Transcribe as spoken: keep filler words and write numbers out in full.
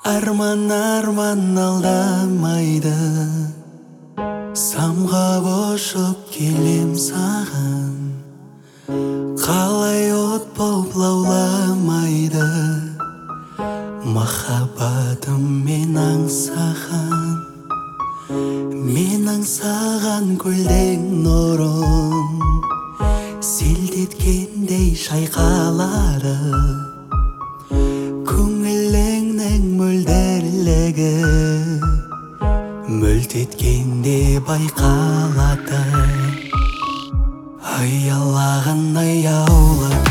Арман арман алдамайды, самғап ұшып келем саған. Қалай от боп лауламайды, махаббатым мен аңсаған. Мен аңсаған көлдің нұрын селт еткендей шайқалады. Көңіліңнің мөлдірлігі мөлт еткенде байқалады. Аялаған аяулы